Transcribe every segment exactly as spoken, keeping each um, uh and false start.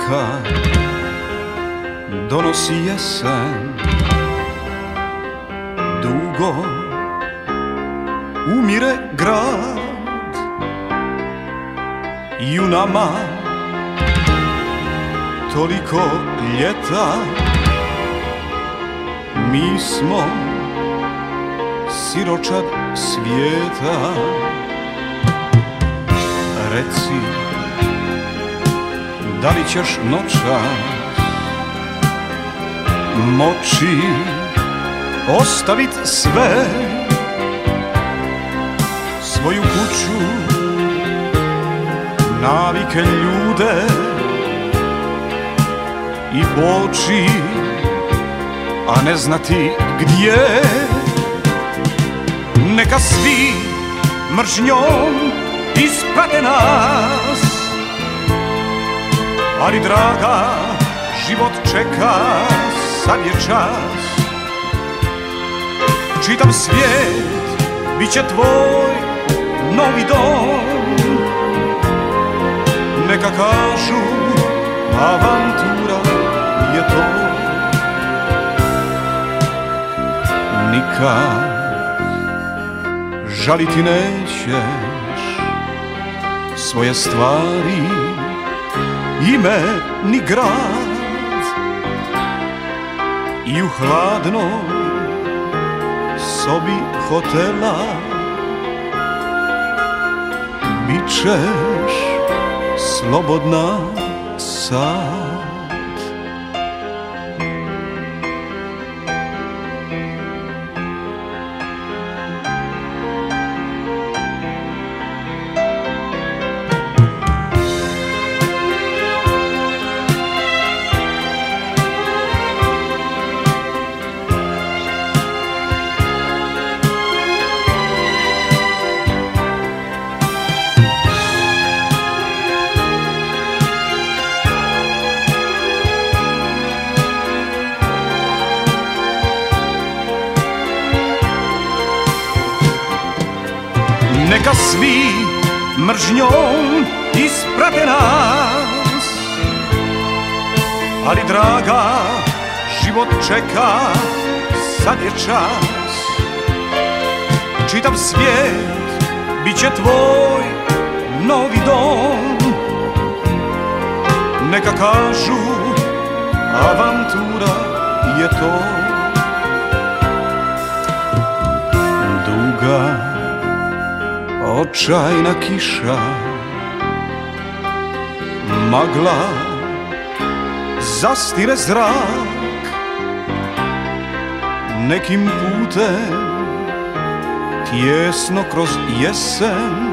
kad donosi jesen, dugo umire grad i u nama toliko ljeta. Mi smo siročad svijeta. Reci, da li ćeš noćas moći ostavit sve, svoju kuću, navike, ljude i poći, a ne znati gdje. Neka svi mržnjom isprate nas, ali draga, život čeka, sad je čas. Čitav svijet bit će tvoj novi dom. Neka kažu, avantura je to. Nikad žaliti nećeš svoje stvari, ime ni grad. I u hladnoj sobi hotela bit ćeš slobodna sad. Neka svi mržnjom isprate nas, ali draga, život čeka, sad je čas. Čitav svijet bit će tvoj novi dom. Neka kažu, avantura je to. Duga očajna kiša, magla zastire zrak. Nekim putem tjesno kroz jesen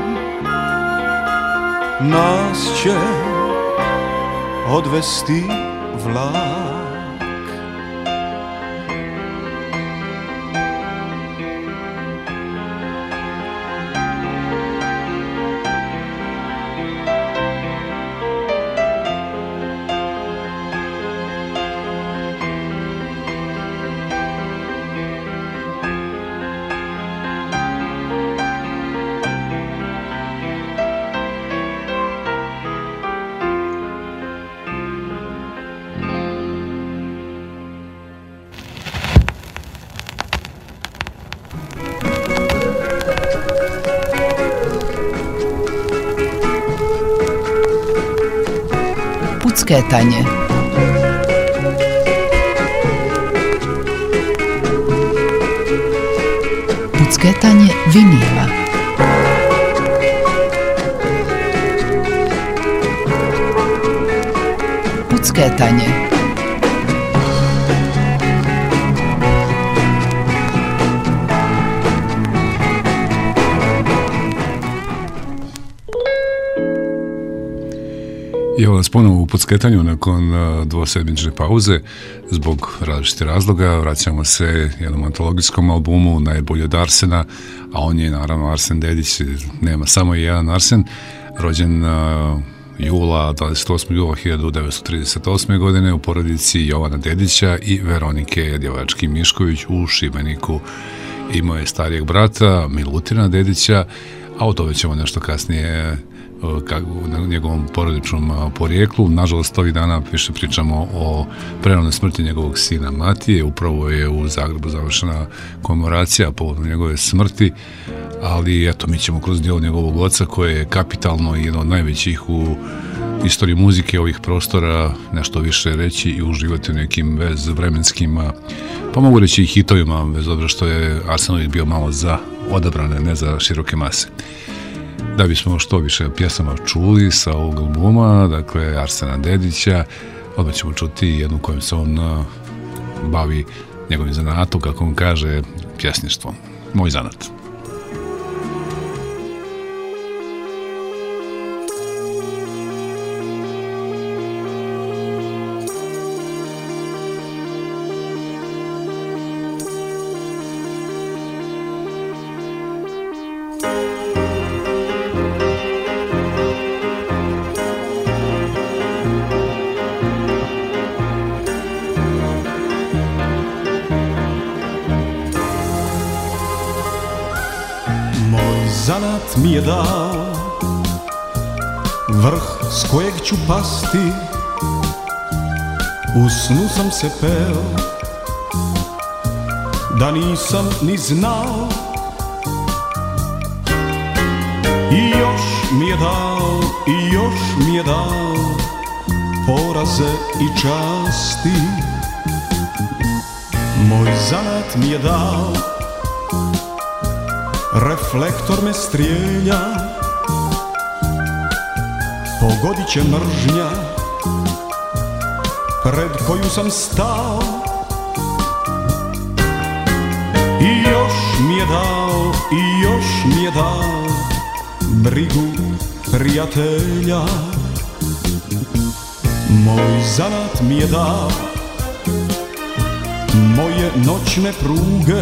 nas će odvesti vlak. Pucketanje. Pucketanje vinila. Pucketanje. I evo nas ponovo u Pucketanju nakon uh, dvosedmične pauze zbog različitih razloga. Vraćamo se jednom antologijskom albumu Najbolji od Arsena, a on je naravno Arsen Dedić. Nema samo jedan Arsen, rođen uh, jula, dvadeset osmog jula hiljadu devetsto trideset osme. godine u porodici Jovana Dedića i Veronike Djevački Mišković u Šibeniku. Imao je starijeg brata Milutina Dedića, a o tome ćemo nešto kasnije na njegovom porodičnom porijeklu. Nažalost, ovih dana više pričamo o prerane smrti njegovog sina Matije. Upravo je u Zagrebu završena komemoracija povodom njegove smrti, ali eto, mi ćemo kroz djelo njegovog oca, koje je kapitalno i jedno od najvećih u istoriji muzike ovih prostora, nešto više reći i uživati u nekim bezvremenskim, pa mogu reći i hitovima, bez obzira što je Arsenović bio malo za odabrane, ne za široke mase. Da bismo što više pjesama čuli sa ovog albuma, dakle Arsena Dedića, odmah ćemo čuti jednu kojom se on bavi njegovim zanatom, kako on kaže, pjesništvom. Moj zanat. Zanat mi je dao vrh s kojeg ću pasti, u snu sam se peo da nisam ni znao, i još mi je dao, i još mi je dao poraze i časti. Moj zanat mi je dao, reflektor me strijelja, pogodit će mržnja pred koju sam stao, i još mi je dao, i još mi je dao brigu prijatelja. Moj zanat mi je dao moje noćne pruge,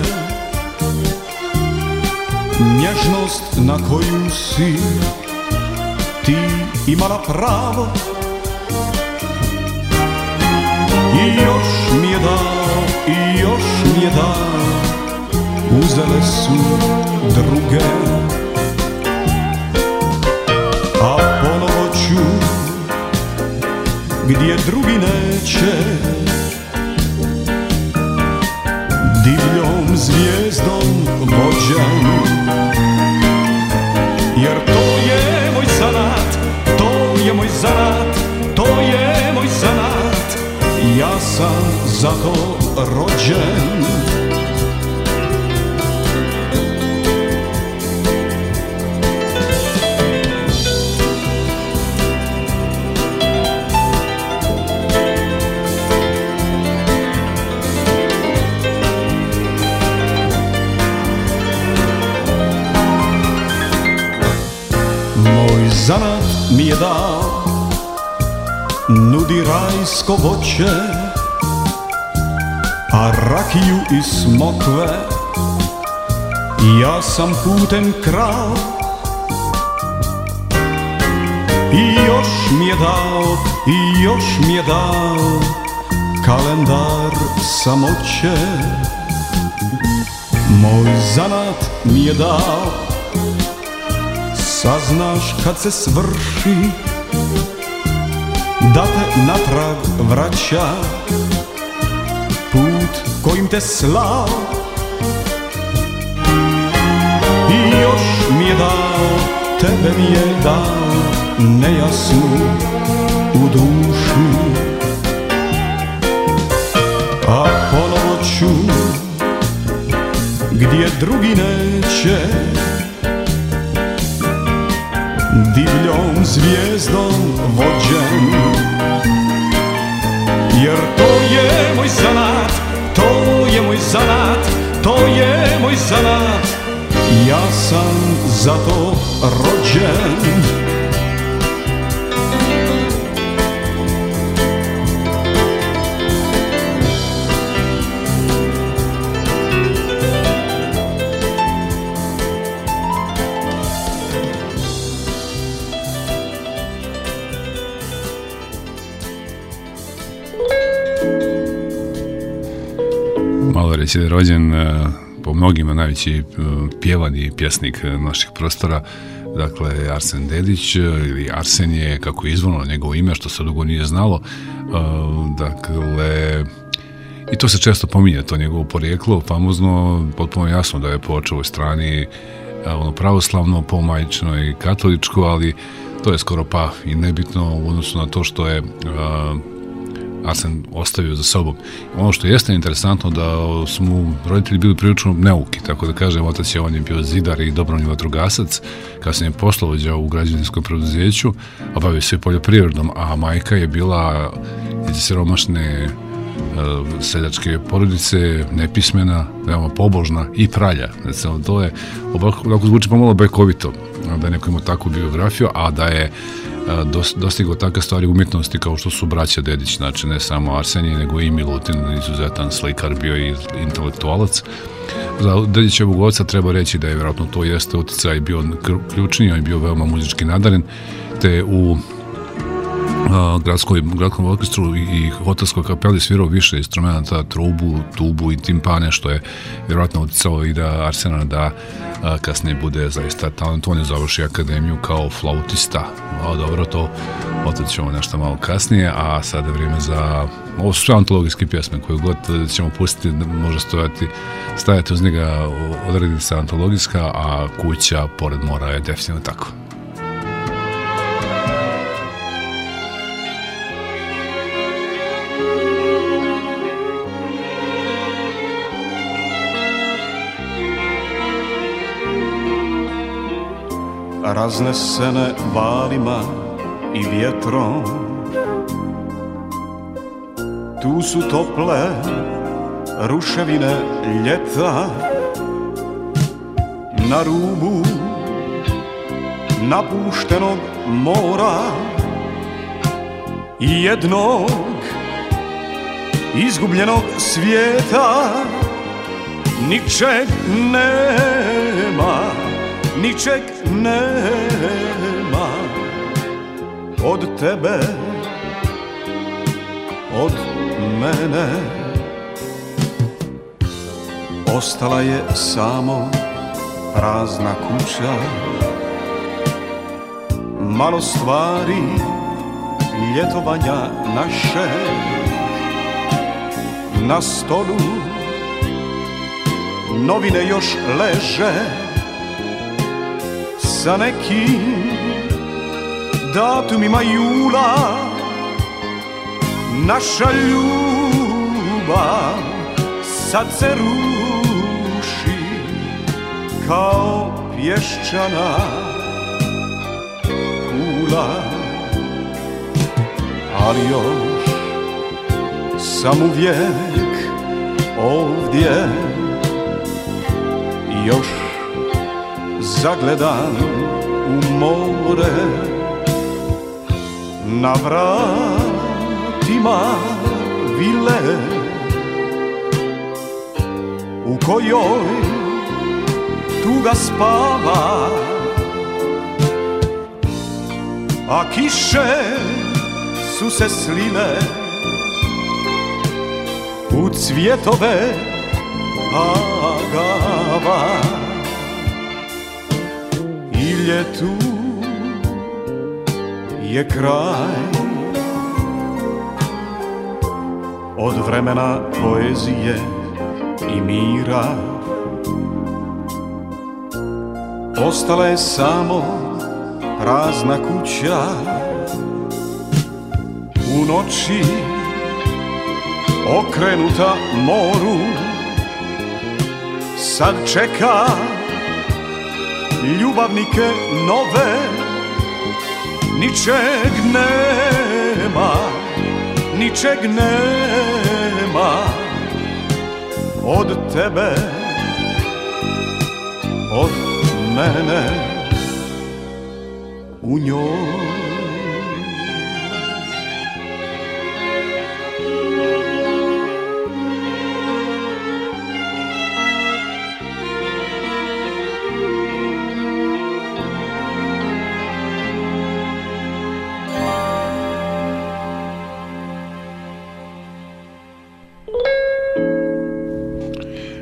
nježnost na koju si ti imala pravo, i još mi je dao, i još mi je dao, uzele su druge, a ponovo ću gdje drugi neće, divljom zvijezdom vođen, jer to je moj zanat, to je moj zanat, to je moj zanat, ja sam za to rođen. Zanat mi je dao, nudi rajsko voće, a rakiju i smokve ja sam putem krao, i još mi je dao, i još mi je dao kalendar samoće. Moj zanat mi je dao, saznaš kad se svrši, da te natrag vraća put kojim te slao, i još mi je dao, tebe mi je dao, nejasnu u duši, a ponovo ću gdje drugi neće, divljom zvijezdom vođen, jer to je moj zanat, to je moj zanat, to je moj zanat, ja sam za to rođen. Reći da je rođen po mnogima najveći pjevan i pjesnik naših prostora, dakle Arsen Dedić ili Arsenije, kako je izvorno njegovo ime, što se dugo nije znalo. Dakle, i to se često pominje, to njegovo porijeklo, famozno, potpuno jasno da je po očevoj strani ono pravoslavno, po majčinoj katoličko, ali to je skoro pa i nebitno u odnosu na to što je uh, Arsen ostavio za sobom. Ono što jeste interesantno da su mu roditelji bili prilično neuki, tako da kažem, otac je, on je bio zidar i dobrovoljni vatrogasac, kasnije je poslovođa u građevinskom preduzeću, a bavio se poljoprivredom, a majka je bila iz siromašne uh, seljačke porodice, nepismena, veoma pobožna i pralja. Znači, to je, ovako zvuči pomalo bajkovito, da je neko imao takvu biografiju, a da je dostigao takve stvari umjetnosti kao što su braća Dedić, znači ne samo Arsenije, nego i Milutin, izuzetan slikar, bio i intelektualac. Za Dedićevog oca treba reći da je vjerojatno to jeste utjecaj bio ključni, on je bio veoma muzički nadaren, te u gradskoj, gradskom orkestru i hotelskoj kapeli svirao više instrumenta, trubu, tubu i timpane, što je vjerojatno utjecalo i da Arsena da a, kasnije bude zaista talentovan i završi akademiju kao flautista. A, dobro, to otet ćemo nešto malo kasnije, a sada je vrijeme za ovo su sve antologijske pjesme koje god ćemo pustiti, može stojati, stajati uz njega odrednica antologijska, a Kuća pored mora je definitivno tako. Raznesene valima i vjetrom, tu su tople ruševine ljeta, na rubu napuštenog mora i jednog izgubljenog svijeta. Ničeg nema, ničeg nema od tebe, od mene. Ostala je samo prazna kuća, malo stvari ljetovanja naše. Na stolu novine još leže sa nekim datumima jula. Naša ljubav sad se ruši kao pješčana kula, ali još sam uvijek ovdje, još zagledan u more. Na vratima vile u kojoj tuga spava, a kiše su se slile u cvjetove agava. I ljetu je kraj, od vremena poezije i mira. Ostala je samo prazna kuća u noći okrenuta moru. Sad čeka ljubavnike nove. Ničeg nema, ničeg nema od tebe, od mene u njoj.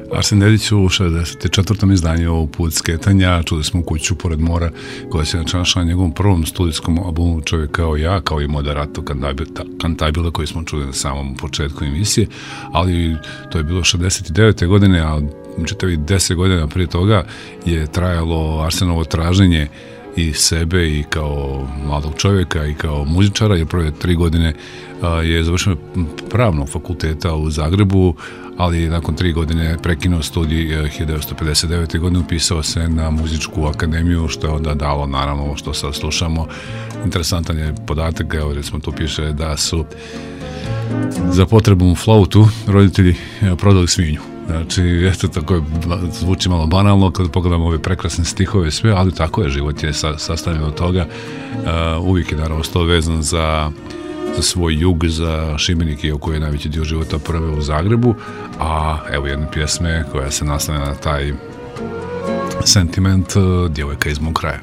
Arsen Dedić u šezdeset četvrtom izdanju Put skretanja, čuli smo Kuću pored mora, koja se načinala na njegovom prvom studijskom albumu Čovjek kao ja, kao i Moderato Cantabile koji smo čuli na samom početku emisije, ali to je bilo šezdeset devete godine, a čitavi deset godina prije toga je trajalo Arsenovo traženje i sebe i kao mladog čovjeka i kao muzičara, jer prve tri godine je završeno pravnog fakulteta u Zagrebu, ali nakon tri godine prekinuo studij hiljadu devetsto pedeset devete. godine, upisao se na muzičku akademiju, što je onda dalo naravno ovo što sad slušamo. Interesantan je podatak, evo recimo tu piše da su za potrebu flautu roditelji prodali svinju. Znači, eto, tako zvuči malo banalno kad pogledamo ove prekrasne stihove sve, ali tako je, život je sa, sastavljen od toga. Uh, uvijek je naravno stao vezan za, za svoj jug, za Šibenik, iako je najveći dio života proveo u Zagrebu, a evo jedne pjesme koja se naslanja na taj sentiment, uh, Djevojka iz mog kraja.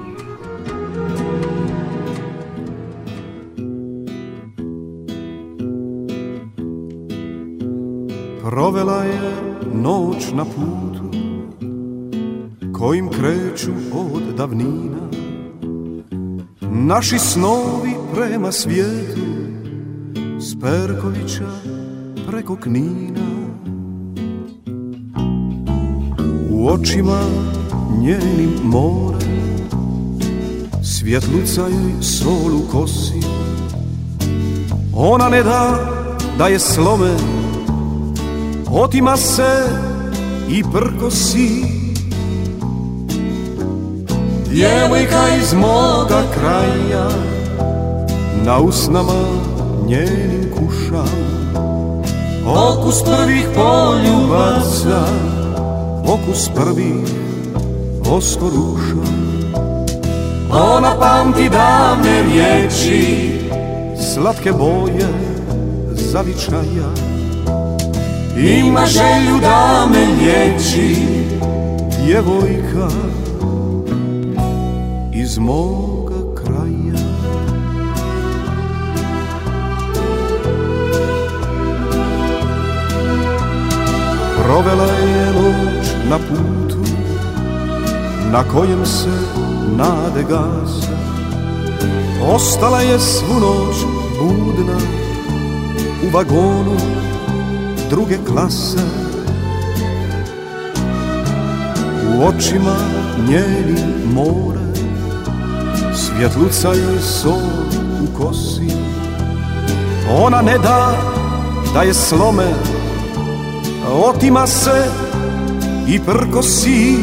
Provela je noć na putu kojim kreću od davnina naši snovi prema svijetu, s Perkovića preko Knina. U očima njenim more, svjetluca joj sol u kosi, ona ne da da je slome, otima se i prkosi. Djevojka iz moga kraja na usnama njenim kuša, okus prvih poljubaca, okus prvih oskoruša. Ona pamti davne riječi, slatke boje zavičaja, ima želju da me liječi, djevojka iz moga kraja. Provela je noć na putu na kojem se nade gase, ostala je svu noć budna u vagonu druge klase. U očima njenim more, svjetluca joj sol u kosi, ona ne da da je slome, otima se i prkosi.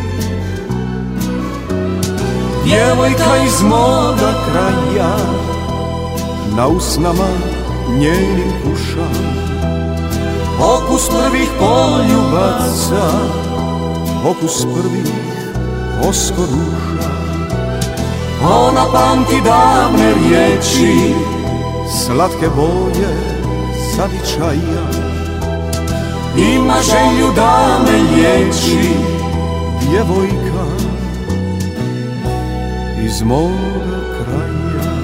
Djevojka iz moga kraja na usnama njenim kuša, okus prvih poljubaca, okus prvih oskoruša. Ona pamti davne riječi, slatke boje zavičaja, ima želju da me liječi, djevojka iz moga kraja.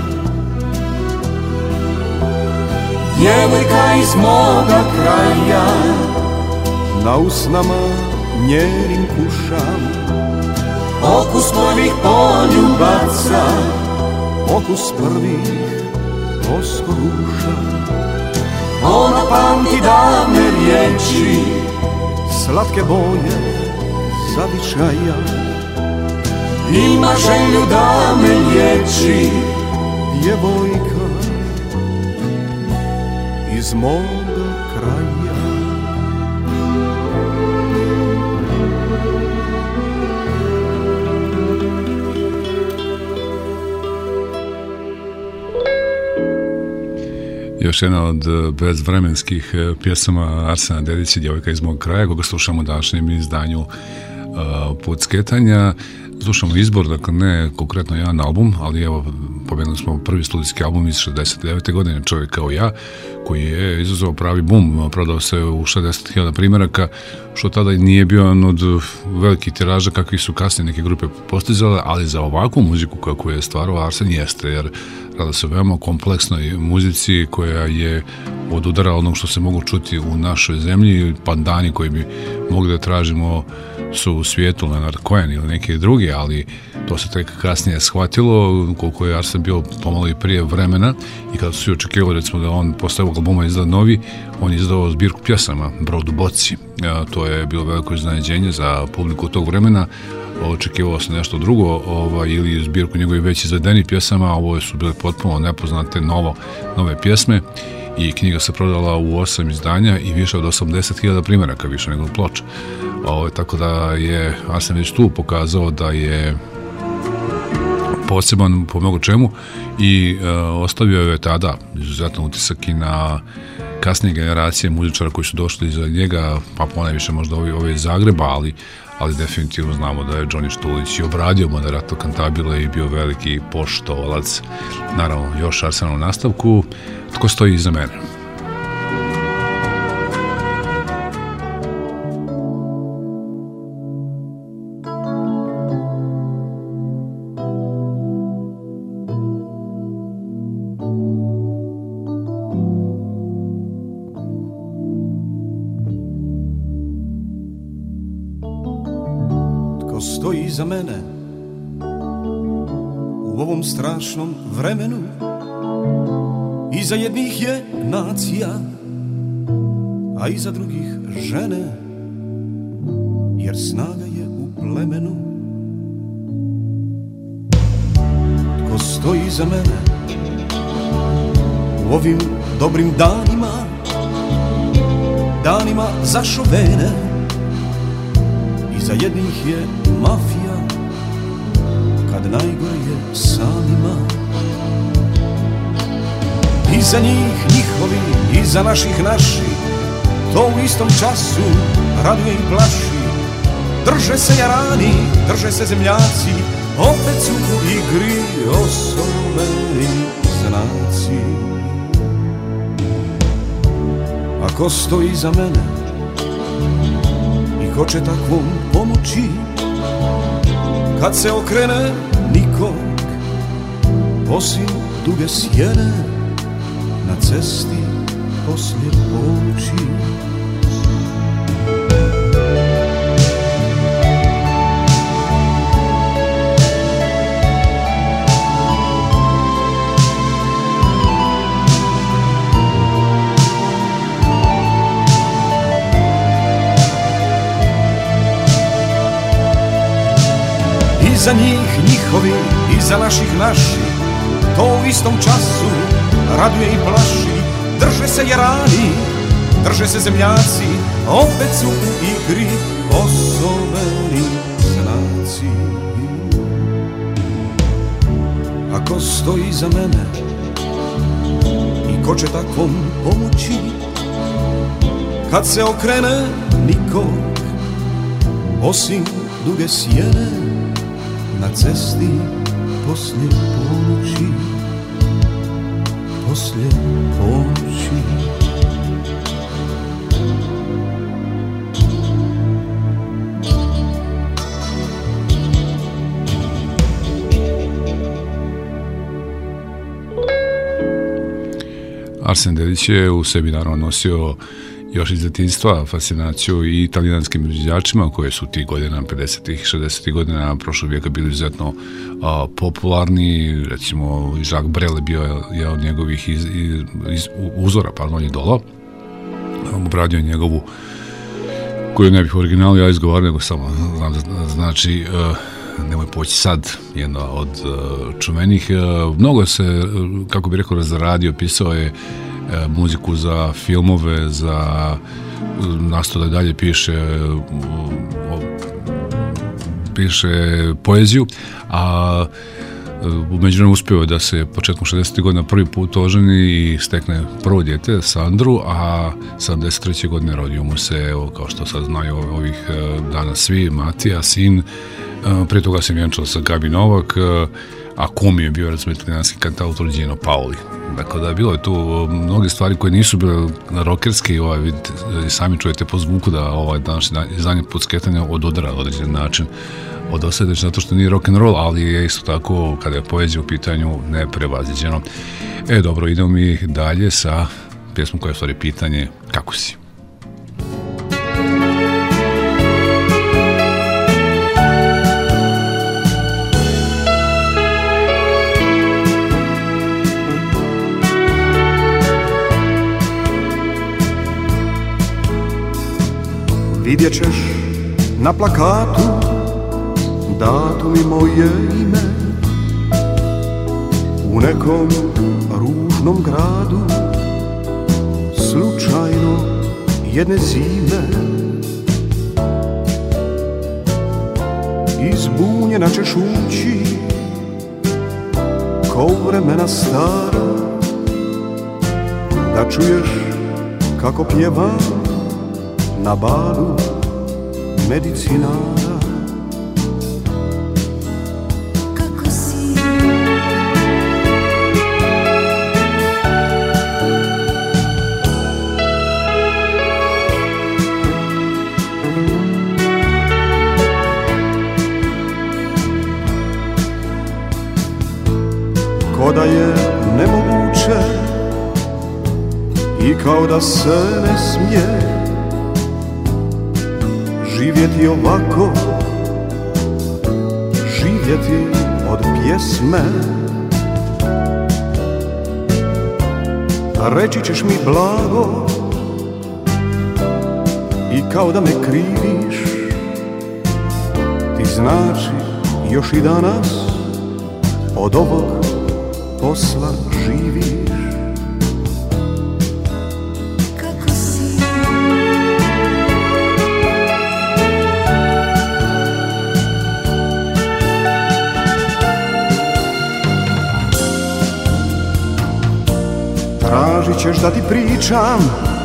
Djevojka iz moga kraja na usnama njenim kušam, okus prvih poljubaca, okus prvih oskoruša. Ona pamti davne riječi, slatke boje zavičaja, ima želju da me liječi, djevojka iz moga kraja. Još jedna od bezvremenskih pjesama Arsena Dedića, Djevojka iz mog kraja, koga slušamo u današnjem izdanju uh, Put skretanja. slušamo izbor, dakle ne konkretno jedan album, ali evo, pomenuli smo prvi studijski album iz šezdeset devete godine, Čovjek kao ja, koji je izazvao pravi bum, prodao se u šezdeset hiljada primjeraka, što tada nije bio jedan od velikih tiraža kakvi su kasnije neke grupe postizale, ali za ovakvu muziku kako je stvarao Arsen jeste, jer rada se o veoma kompleksnoj muzici koja je od udara onog što se mogu čuti u našoj zemlji, pandani koji bi mogli da tražimo su u svijetu, Leonard Cohen ili neki drugi, ali to se tek kasnije shvatilo, koliko je Arsen bio pomalo i prije vremena i kada su svi očekivali recimo da on posle ovog albuma izda novi, on je izdao zbirku pjesama Brod u boci. To je bilo veliko iznenađenje za publiku tog vremena, očekivalo se nešto drugo, ovaj, ili zbirku njegovih već izvedenih pjesama, a ovo su bile potpuno nepoznate novo, nove pjesme i knjiga se prodala u osam izdanja i više od osamdeset hiljada primjeraka, više nego ploča. O, tako da je Arsen već tu pokazao da je poseban po mnogo čemu i e, ostavio je tada izuzetan utisak i na kasnije generacije muzičara koji su došli iza njega, pa ponajviše možda ovi, ovi iz Zagreba, ali, ali definitivno znamo da je Johnny Štulić i obradio Moderato Cantabile i bio veliki poštovalac. Naravno, još Arsen u nastavku. Tko stoji iza mene? Stoji iza mene u ovom strašnom vremenu. Iza jednih je nacija, a iza drugih žene, jer snaga je u plemenu. Tko stoji iza mene u ovim dobrim danima, danima za šovene? Iza jednih je mafija, kad najgore je samima. Iza njih njihovi, iza naših naši, to u istom času raduje i plaši. Drže se jarani, drže se zemljaci, opet su u igri osobeni znaci. Ako stoji iza mene, ko će takvom pomoći, kad se okrene nikog, osim duge sjene na cesti poslije ponoći. Iza njih njihovi, iza naših naši, to u istom času raduje i plaši. Drže se jarani, drže se zemljaci, opet su u igri osobeni znaci. Ako stoji iza mene i ko će takvom pomoći, kad se okrene nikog, osim duge sjene na cesti poslije ponoći, poslije ponoći. Arsen Dedić je u sebi naravno nosio još iz djetinjstva fascinaciju i italijanskim izvođačima koje su tih godina, pedesetih, šezdesetih godina prošlog vijeka bili izuzetno a, popularni. Recimo Jacques Brel je bio je od njegovih iz, iz, iz, uzora, pardon, idola. Obradio njegovu, koju ne bih u originalu ja izgovarao, nego samo znam da znači uh, Nemoj poći sad, jedna od uh, čuvenih. Uh, mnogo se, uh, kako bih rekao, razradio, pisao je uh, muziku za filmove, za uh, nasto da dalje piše uh, piše poeziju, a u međuvremenu uspio je da se početkom šezdesetih godina prvi put oženi i stekne prvo dijete, Sandru, a sedamdeset treće godine rodio mu se, evo, kao što sad znaju ovih dana svi, Matija, sin, Prije toga sam vjenčao sa Gabi Novak, a kum je bio, recimo, italijanski kantautor Gino Paoli. Dakle, da, bilo je tu mnoge stvari koje nisu bile rokerske i ovaj, vidite, sami čujete po zvuku da ovaj današnji izdanje Pucketanja odudara određen način od osjedeća, zato što nije rock'n'roll, ali je isto tako, kada je poezija u pitanju, neprevaziđeno. E, dobro, idemo mi dalje sa pjesmom koja je u stvari pitanje kako si. Vidjet ćeš na plakatu datum i moje ime u nekom ružnom gradu, slučajno jedne zime. Izbunjena ćeš ući ko u vremena stara, da čuješ kako pjevam na balu medicinara. Kako si? Ko da je nemoguće i kao da se ne smije živjeti ovako, živjeti od pjesme. Reći ćeš mi blago i kao da me kriviš, ti znači još i danas od ovog posla živiš. Tražit ćeš da ti pričam,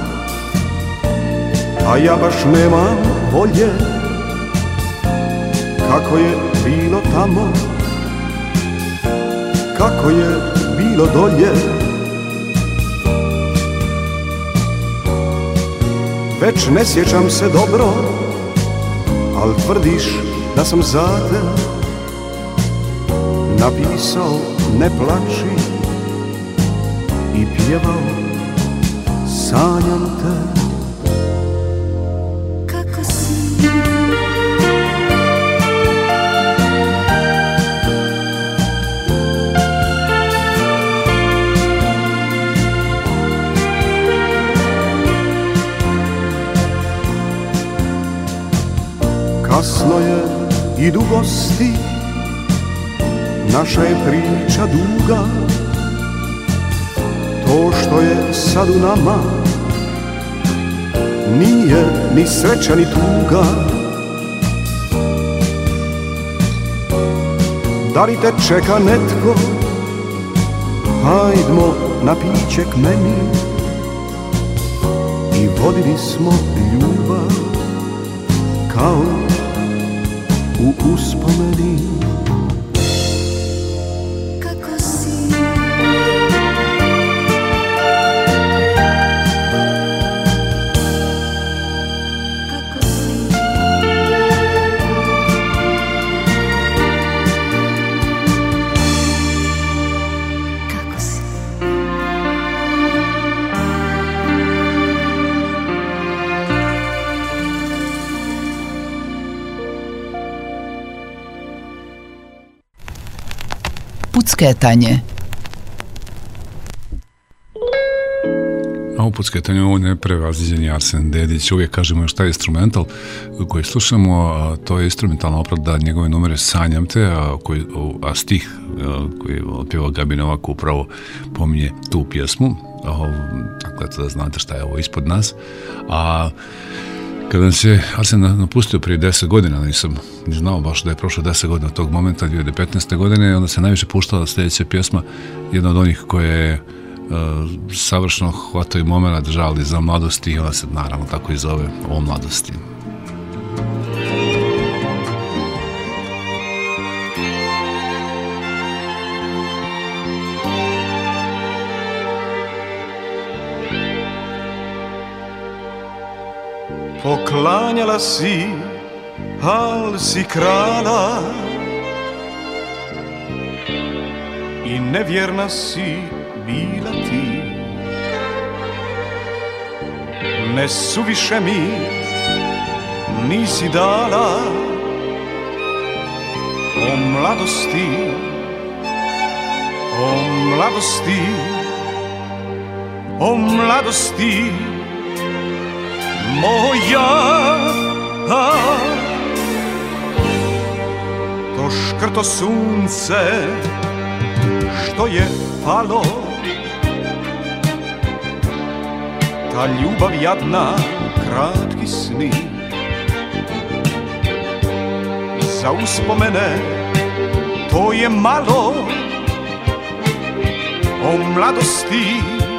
a ja baš nemam volje, kako je bilo tamo, kako je bilo dolje. Već ne sjećam se dobro, al tvrdiš da sam za te napisao ne plači i pjevao sanjam te. Kako si? Kasno je, idu gosti, naša je priča duga. To što je sad u nama nije ni sreća ni tuga. Da li te čeka netko, hajdmo na piće k meni i vodili smo ljubav kao u uspomeni. Kako si? Pucketanje. A u Pucketanju ovo neprevaziđeni Arsen Dedić. Uvijek kažemo šta je instrumental koji slušamo, a to je instrumentalna obrada njegove numere Sanjam te, a, koji, a stih a, koji je otpjevao Gabi Novak upravo pominje tu pjesmu. A, dakle, da znate šta je ovo ispod nas. A kada se Arsen napustio prije deset godina, nisam ni znao baš da je prošlo deset godina od tog momenta, dvije tisuće petnaeste. godine, onda se najviše puštala sljedeća pjesma, jedna od onih koje je uh, savršeno hvatao i moment žali za mladosti, i ona se naravno tako i zove O mladosti. Poklanjala si, al si krala i nevjerna si bila ti. Ne suviše mi nisi dala o mladosti, o mladosti, o mladosti moja. To škrto sunce što je palo, ta ljubav jadna, kratki sni, za uspomene to je malo. O mladosti,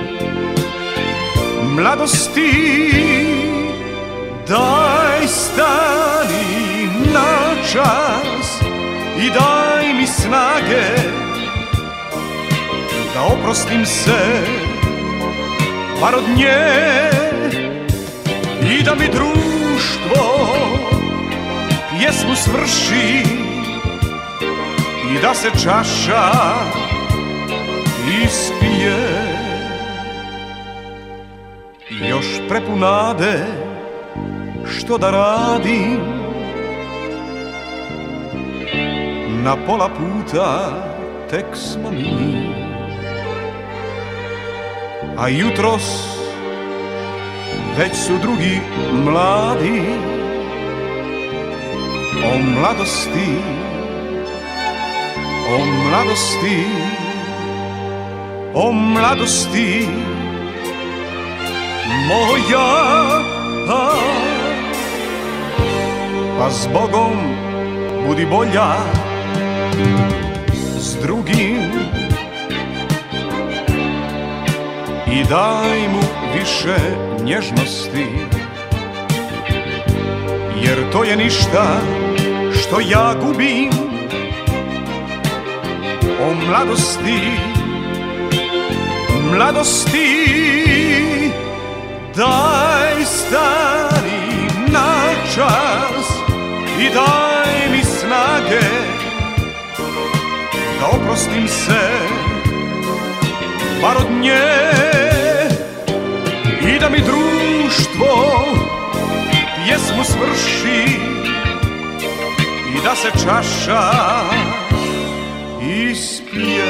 mladosti, daj stani na čas i daj mi snage da oprostim se bar od nje i da mi društvo pjesmu svrši i da se čaša ispije. Još prepun nade što da radim, na pola puta tek smo mi, a jutros već su drugi mladi. O mladosti, o mladosti, o mladosti moja. Pa s Bogom budi bolja s drugim i daj mu više nježnosti, jer to je ništa što ja gubim. O mladosti, mladosti, daj stani na čas i daj mi snage da oprostim se bar od nje i da mi društvo pjesmu svrši i da se čaša ispije.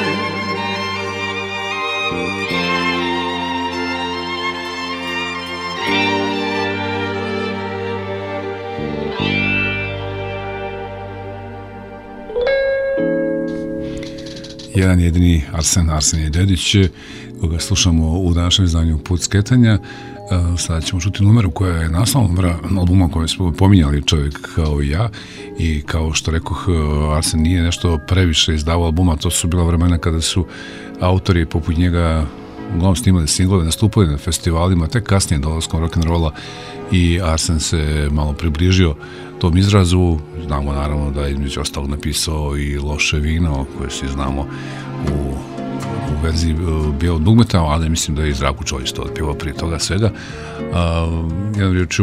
Jedan jedini Arsen, Arsenije Dedić, koga slušamo u današnjem izdanju Put skretanja. Sada ćemo čuti numeru koja je naslov numera albuma koje smo pominjali, Čovjek kao i ja, i kao što rekoh, Arsen nije nešto previše izdavao albuma, to su bila vremena kada su autori poput njega uglavnom snimali singlove, nastupali na festivalima, tek kasnije dolaskom rock'n'rolla i Arsen se malo približio tom izrazu. Znamo naravno da je između ostalog napisao i Loše vino, koje svi znamo u, u verziji Bijelog dugmeta, ali mislim da je i Zdravko Čolić to otpjevao prije toga svega. Jedan riječu,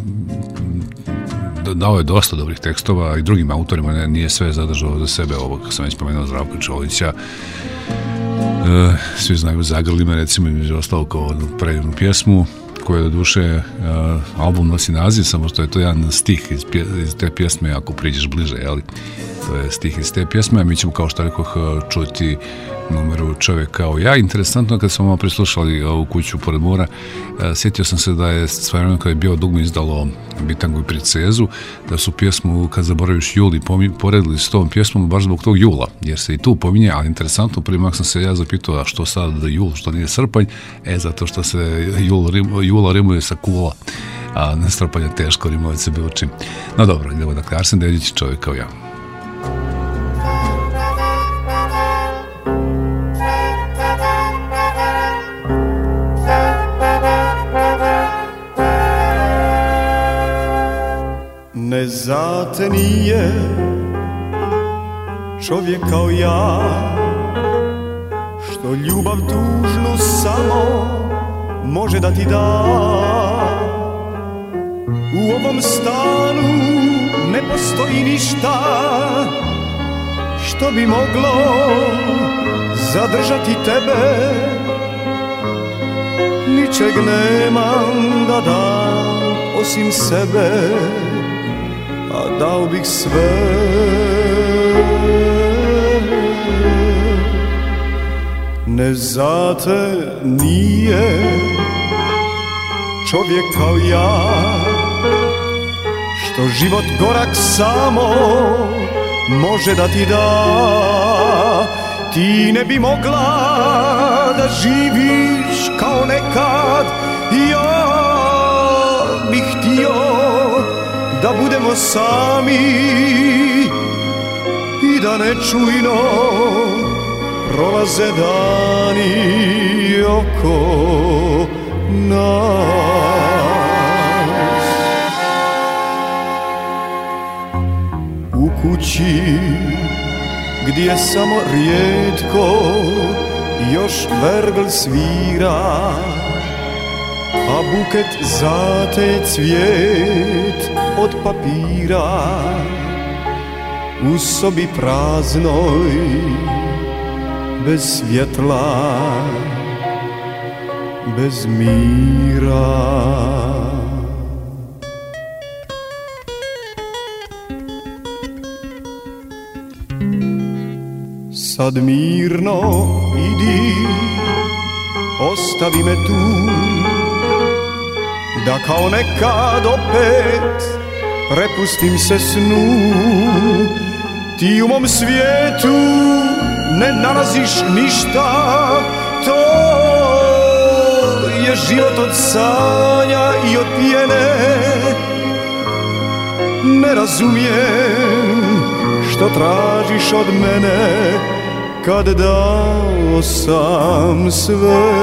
dao je dosta dobrih tekstova i drugim autorima, ne, nije sve zadržao za sebe, ovo kako sam već pomenuo Zdravko Čolića. E, svi znaju Zagrlime, recimo, između ostalog kao predivnu pjesmu koja do duše uh, album nosi naziv, samo što je to jedan stih iz, pje, iz te pjesme, ako priđeš bliže, jeli? To je stih iz te pjesme, a mi ćemo, kao što rekoh, čuti numeru Čovjek kao ja. Interesantno, kad smo malo prislušali ovu Kuću pored mora, uh, sjetio sam se da je stvarno kada je bio Dugme izdalo Bitangu i Princezu, da su pjesmu Kad zaboraviš jul poredili s tom pjesmom baš zbog tog jula, jer se i tu pominje, ali interesantno, prije sam se ja zapitao, a što sad jul, što nije srpanj, e, zato što se jul, jula rimuje sa kula, a na srpanje teško rimovati se bilo čim. No dobro, idemo, dakle, Arsen Dedić, Čovjek kao ja. Ne za te nije čovjek kao ja, što ljubav tužnu samo može da ti da. mom stanu ne postoji ništa što bi moglo zadržati tebe. Ničeg nemam da dam osim sebe, a dao bih sve. Ne za te nije čovjek kao ja, što život gorak samo može da ti da. Ti ne bi mogla da živiš kao nekad, ja bih htio da budemo sami i da nečujno prolaze dani oko nas. U kući gdje samo rijetko još vergl svira, a buket za te cvijet od papira. U sobi praznoj bez svjetla, bez mira. Sad mirno idi, ostavi me tu, da kao nekad opet prepustim se snu. Ti u mom svijetu ne nalaziš ništa, to je život od sanja i od pjene. Ne razumijem što tražiš od mene, kad dao sam sve.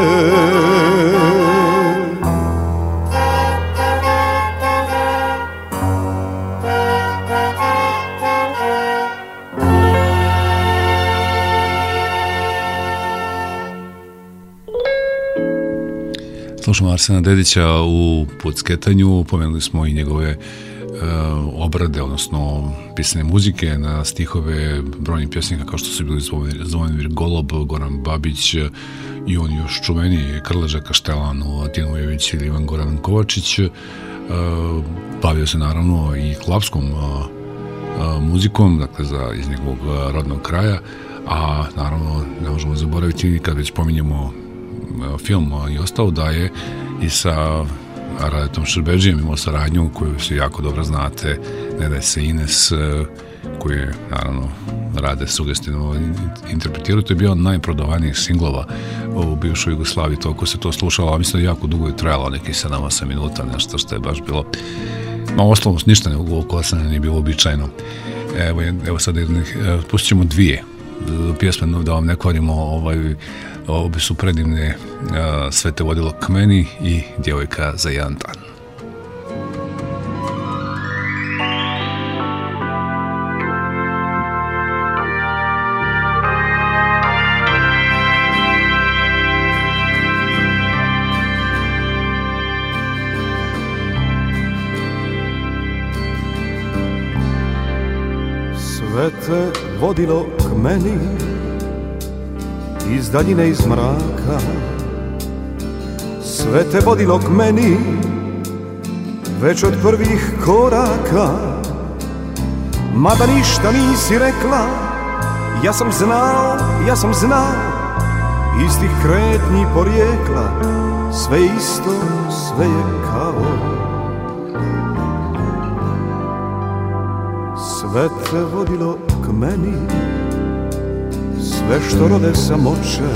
Slušamo Arsena Dedića u Pucketanju, pomenuli smo i njegove uh, obrade, odnosno pisane muzike na stihove brojnih pjesnika kao što su bili Zvonimir Golob, Goran Babić i on još čuveni Krleža Kaštelan, Tina Ujević ili Ivan Goran Kovačić. Uh, bavio se naravno i klapskom uh, uh, muzikom, dakle za, iz njegovog rodnog kraja, a naravno ne možemo zaboraviti kad već pominjemo film i ostao da je i sa Radetom Šerbedžijem imao saradnju koju se jako dobro znate, Ne daj se Ines, koju je naravno Rade sugestivno interpretirao. To je bio najprodavanijih singlova u bivšoj Jugoslaviji, toliko se to slušalo, a mislim da jako dugo je trajalo, nekih sedam osam minuta, nešto što je baš bilo malo oslovno ništa nego oklasane, nije bilo običajno. Evo, evo sad pustit ćemo dvije pjesme da vam ne kvarimo ovaj. Obe su predivne, Sve te vodilo k meni i Djevojka za jedan dan. Sve te vodilo k meni iz daljine, iz mraka. Sve te vodilo k meni već od prvih koraka. Mada ništa nisi rekla, ja sam znao, ja sam znao, istih kretnji porijekla, sve isto, sve je kao. Sve te vodilo k meni, sve što rode samoće,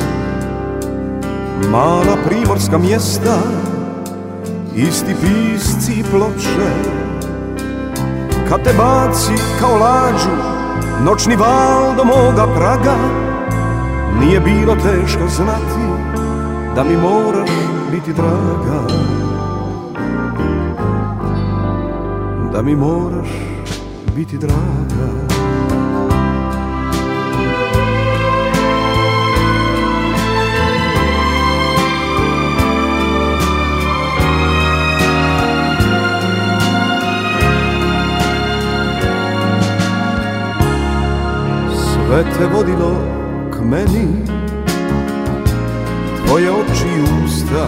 mala primorska mjesta, isti pisci i ploče. Kad te baci kao lađu noćni val do moga praga, nije bilo teško znati da mi moraš biti draga, da mi moraš biti draga. sve te vodilo k meni, tvoje oči i usta,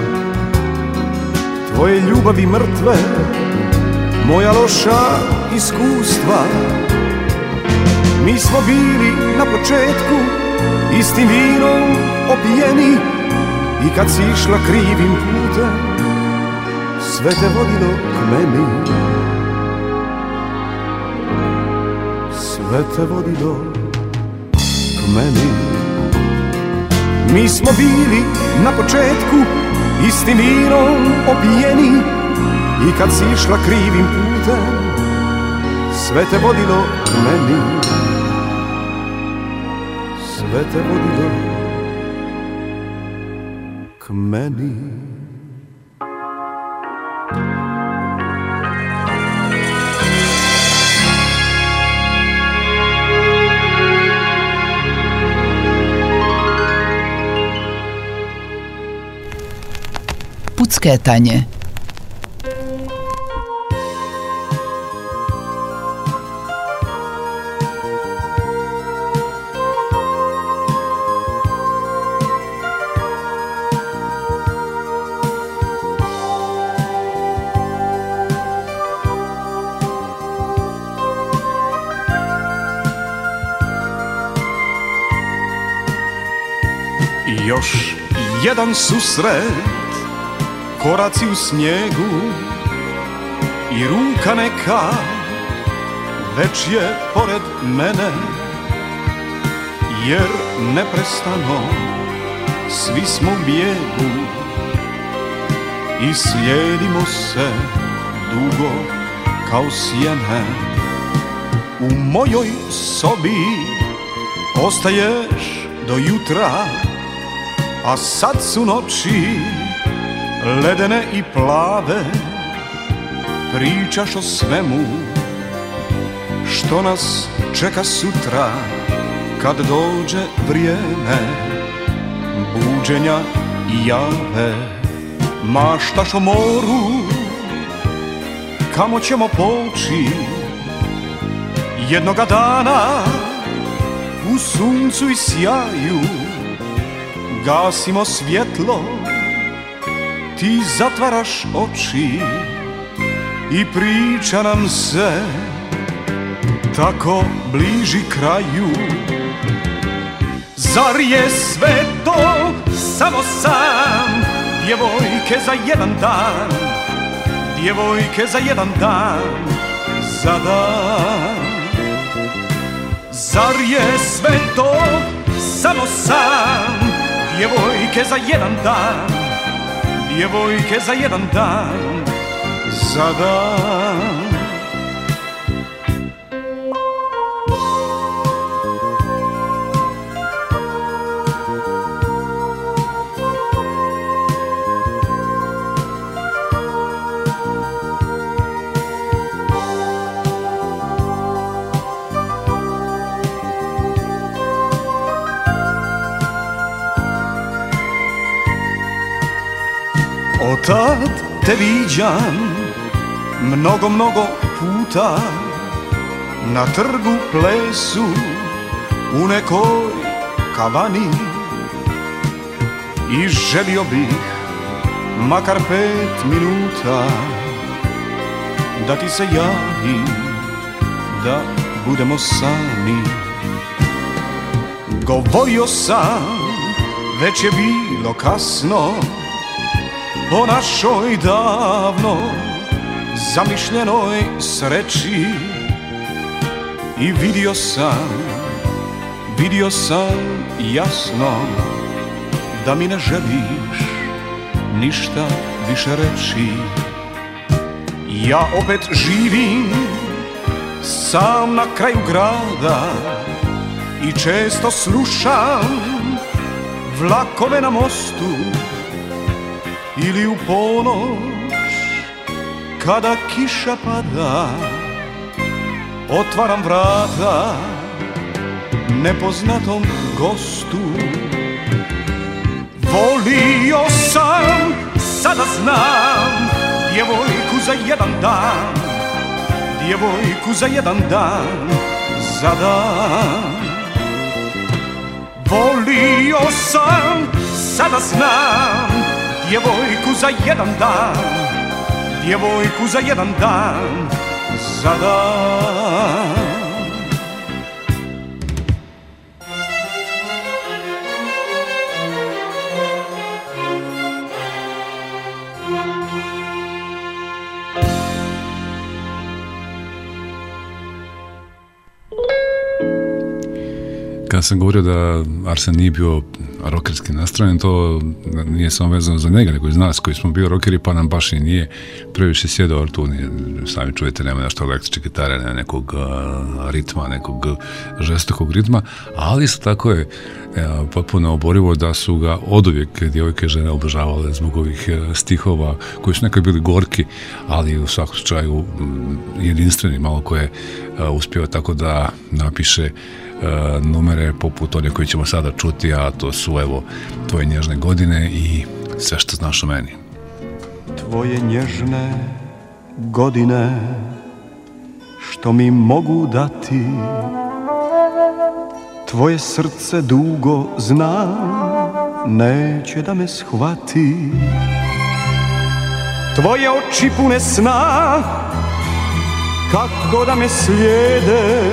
tvoje ljubavi mrtve, moja loša iskustva. Mi smo bili na početku istim vinom opijeni, i kad si išla krivim putem, sve te vodilo k meni, sve te vodilo k meni. Mi smo bili na početku istim vinom opijeni, i kad si išla krivim putem, sve te vodilo k meni, sve te vodilo k meni. Pucketanje. Još jedan susret, koraci u snijegu i ruka neka već je pored mene, jer neprestano svi smo u bijegu i slijedimo se dugo kao sjene. U mojoj sobi ostaješ do jutra, a sad su noći ledene i plave. Pričaš o svemu što nas čeka sutra, kad dođe vrijeme buđenja i jave. Maštaš o moru, kamo ćemo poći jednoga dana, u suncu i sjaju. Gasimo svjetlo, ti zatvaraš oči i priča nam se tako bliži kraju. Zar je sve to samo san, djevojke za jedan dan, djevojke za jedan dan, za dan. Zar je sve to samo san, djevojke za jedan dan, djevojke za jedan dan, za dan. Otad te viđam mnogo, mnogo puta na trgu, plesu, u nekoj kavani, i želio bih makar pet minuta da ti se javim, da budemo sami. Govorio sam, već je bilo kasno, o našoj davno zamišljenoj sreći, i vidio sam, vidio sam jasno da mi ne želiš ništa više reći. Ja opet živim sam na kraju grada i često slušam vlakove na mostu, ili u ponoć kada kiša pada otvaram vrata nepoznatom gostu. Volio sam, sada znam, djevojku za jedan dan, djevojku za jedan dan, za dan. Volio sam, sada znam, djevojku za jedan dan, djevojku za jedan dan, za dan. Kad sam govorio da Arsen nije bio rokerski nastrojen, to nije samo vezano za njega, nego iz nas koji smo bili rokeri, pa nam baš i nije previše sjedao tu. Sami čujete, nema nešto električne gitare, nema nekog uh, ritma, nekog žestokog ritma, ali isto tako je uh, potpuno oborivo da su ga oduvijek djevojke žene obožavale zbog ovih uh, stihova koji su nekad bili gorki, ali u svakom slučaju um, jedinstveni, malo ko je uh, uspio tako da napiše Uh, numere poput one koje ćemo sada čuti, a to su evo Tvoje nježne godine i Sve što znaš o meni. Tvoje nježne godine što mi mogu dati, tvoje srce dugo znam, neće da me shvati. Tvoje oči pune sna, kako da me slijede,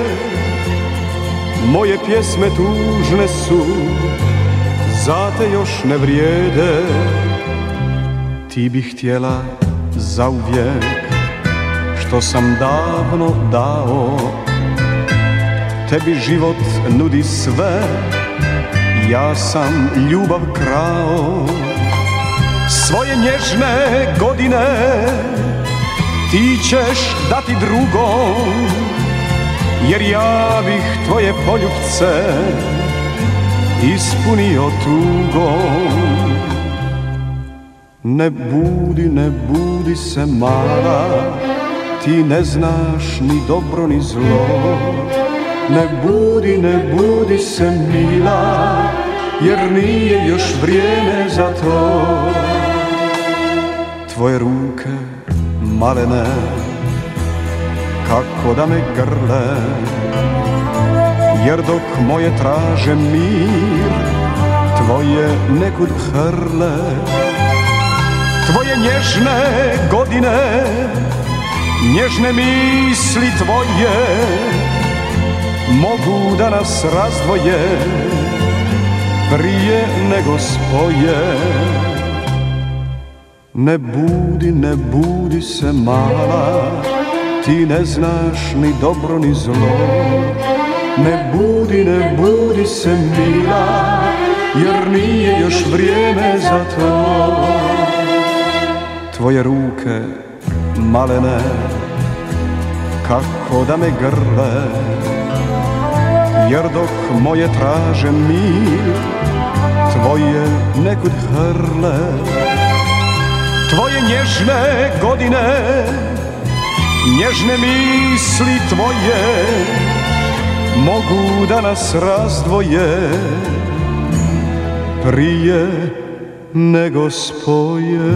moje pjesme tužne su, za te još ne vrijede. Ti bi htjela zauvijek što sam davno dao, tebi život nudi sve, ja sam ljubav krao. Svoje nježne godine ti ćeš dati drugom, jer ja bih tvoje poljupce ispunio tugom. Ne budi, ne budi se mala, ti ne znaš ni dobro ni zlo. Ne budi, ne budi se mila, jer nije još vrijeme za to. Tvoje ruke malene, kako da me grle, jer dok moje traže mir, tvoje nekud hrle. Tvoje nježne godine, nježne misli tvoje, mogu da nas razdvoje prije nego spoje. Ne budi, ne budi se mala, ti ne znaš ni dobro ni zlo. Ne budi, ne budi se mila, jer nije još vrijeme za to. Tvoje ruke malene, kako da me grle, jer dok moje traže mir, tvoje nekud hrle. Tvoje nježne godine, nježne misli tvoje, mogu da nas razdvoje prije nego spoje.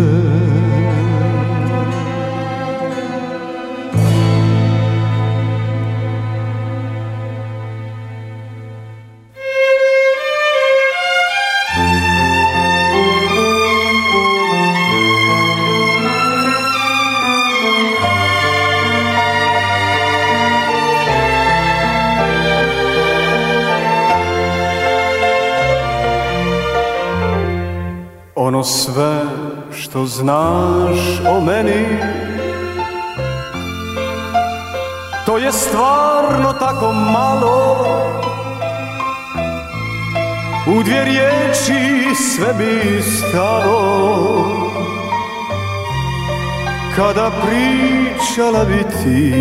Ono sve što znaš o meni, to je stvarno tako malo. U dvije riječi sve bi stalo, kada pričala bi ti.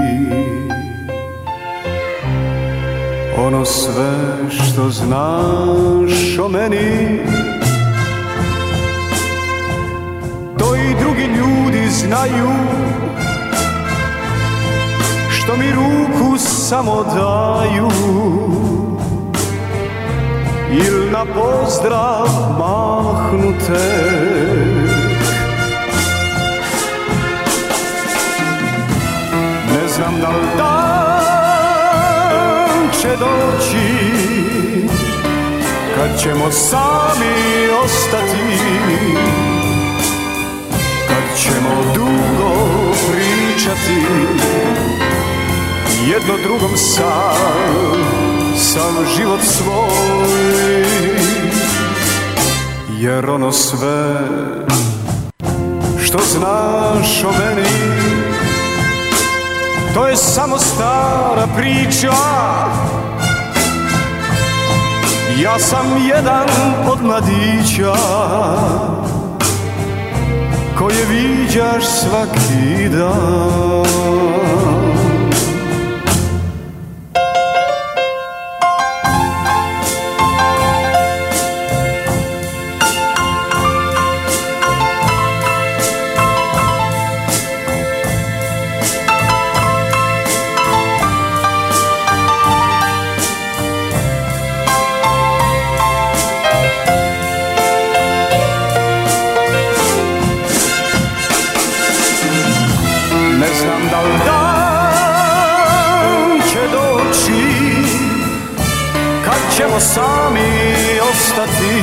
Ono sve što znaš o meni, to i drugi ljudi znaju, što mi ruku samo daju, il na pozdrav mahnute. Ne znam da li dan će doći kad ćemo sami ostati, kad ćemo dugo pričati, jedno drugom sam, sam život svoj. Jer ono sve što znaš o meni, to je samo stara priča. Ja sam jedan od mladića koje viđaš svaki dan. Ćemo sami ostati,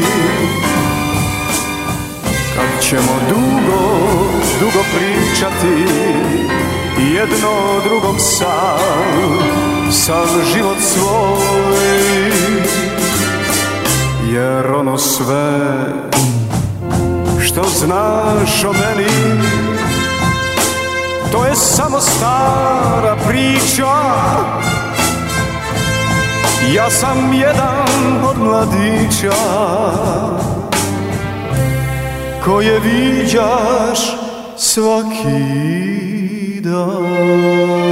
kad ćemo dugo, dugo pričati, jedno drugom sam, sam život svoj. Jer ono sve što znaš o meni, to je samo stara priča. Ja sam jedan od mladića koje viđaš svaki dan.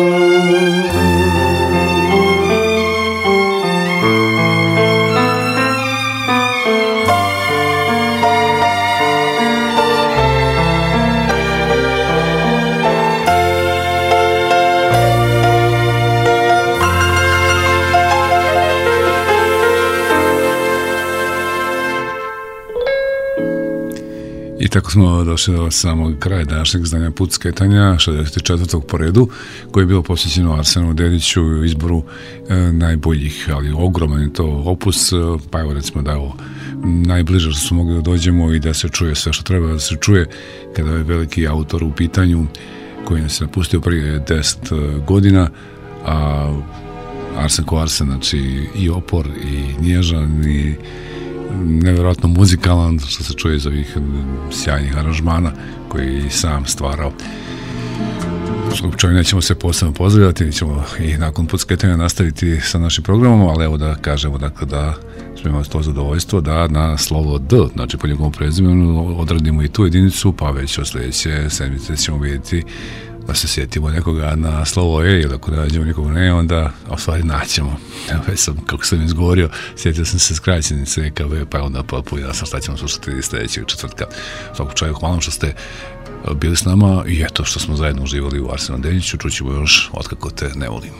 I tako smo došli do samog kraja današnjeg izdanja Put skretanja, šezdeset četvrtog po redu, koje je bilo posvećeno Arsenu Dediću u izboru e, najboljih, ali ogroman je to opus, pa evo recimo da je ovo najbliže što smo mogli da dođemo i da se čuje sve što treba da se čuje kada je veliki autor u pitanju koji nas je napustio prije deset godina, a Arsen ko Arsen, znači i opor i nježan i nevjerojatno muzikalan, što se čuje iz ovih sjajnih aranžmana koji je i sam stvarao. Slučajno nećemo se posebno pozdravljati, mi ćemo i nakon Put skretanja nastaviti sa našim programom, ali evo da kažemo dakle da smo imali to zadovoljstvo da na slovo D, znači po njegovom prezimenu, odradimo i tu jedinicu, pa već od sljedeće sedmice ćemo vidjeti da se sjetimo nekoga na slovo E, ili ako ne nađemo nikoga ne, onda u stvari naćemo. Evo već sam, kako sam izgovorio, sjetio sam se skraćenice E K V, pa onda potpuno jasno šta ćemo slušati sljedećeg četvrtka. U svakom slučaju, hvala vam što ste bili s nama i eto što smo zajedno uživali u Arsenu Dediću, čućemo još Otkako te ne volim.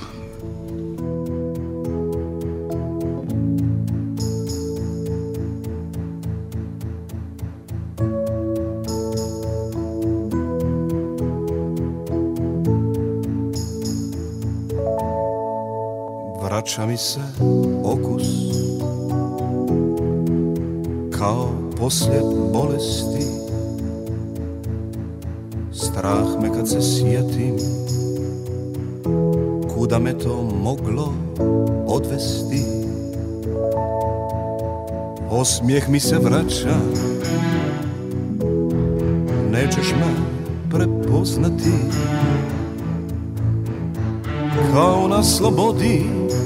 Vraća mi se okus kao poslije bolesti, strah me kad se sjetim kuda me to moglo odvesti. Osmijeh mi se vraća, nećeš me prepoznati, kao na slobodi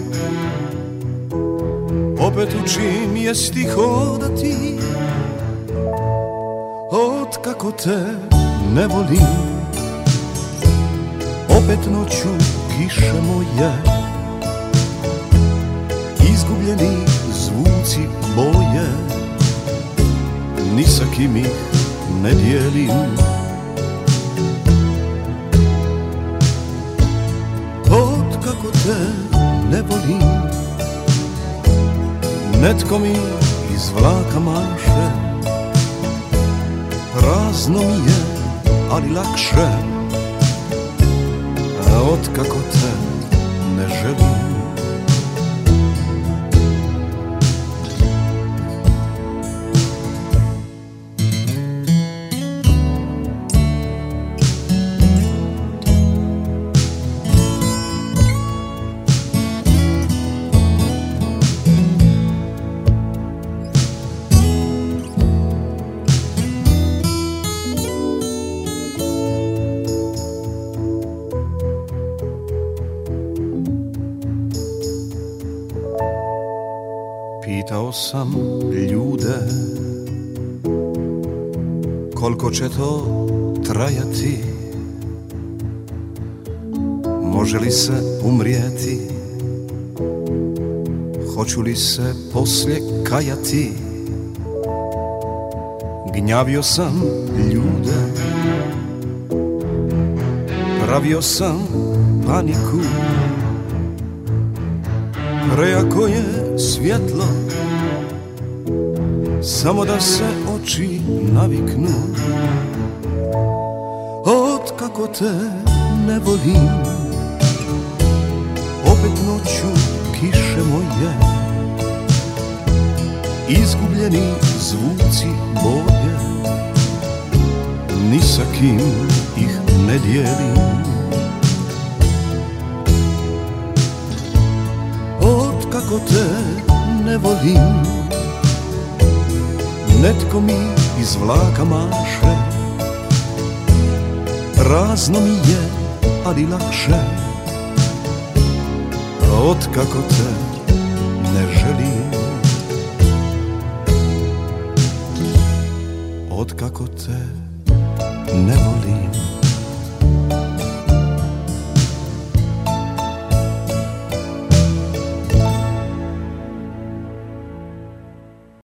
opet učim jesti hodati. Otkako te ne volim, opet noću kiše moje, izgubljeni zvuci boje, ni sa kim ih ne dijelim. Otkako te ne volim, netko mi iz vlaka maše, prazno mi je, ali lakše. A otkako te ne želim, Pitao sam ljude koliko će to trajati, može li se umrijeti, hoću li se poslije kajati. Gnjavio sam ljude, pravio sam paniku, prejako je svjetlo, samo da se oči naviknu. Od kako te ne volim, opet noću kiše moje, izgubljeni zvuci boje, ni sa kim ih ne dijelim. Od kako te ne volim, netko mi iz vlaka maše, prazno mi je, ali lakše. Od kako te ne želim, od kako te ne volim.